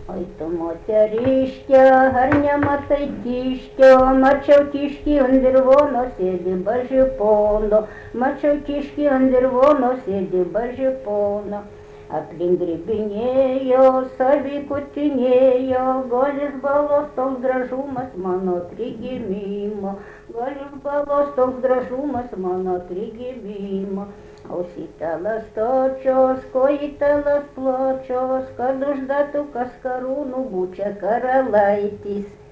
Oi tu moteriške, ar nematai kiškio, mačiau kiškį ant dirvono sėdi bažipono, mačiau kiškį ant dirvono sėdi bažipono. Aplink grybinėjo, savikutinėjo, golis balos toks gražumas mano prigimimo, golis balos toks gražumas mano prigimimo. Ausitelas točios, kojitelas pločios, kad uždėtų kas karūnų būčia karalaitis.